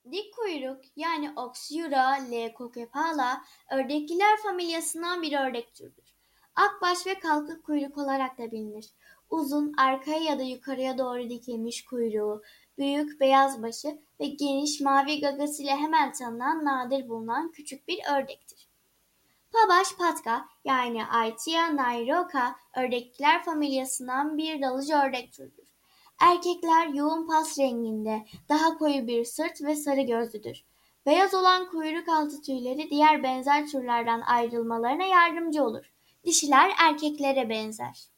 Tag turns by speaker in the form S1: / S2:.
S1: Dik kuyruk yani Oxyura leucocephala ördekliler familyasından bir ördek türüdür. Akbaş ve kalkık kuyruk olarak da bilinir. Uzun, arkaya ya da yukarıya doğru dikilmiş kuyruğu, büyük beyaz başı ve geniş mavi gagasıyla hemen tanınan nadir bulunan küçük bir ördektir. Pabaş patka yani Aitia nairoka ördekliler familyasından bir dalıcı ördek türüdür. Erkekler yoğun pas renginde, daha koyu bir sırt ve sarı gözlüdür. Beyaz olan kuyruk altı tüyleri diğer benzer türlerden ayrılmalarına yardımcı olur. Dişiler erkeklere benzer.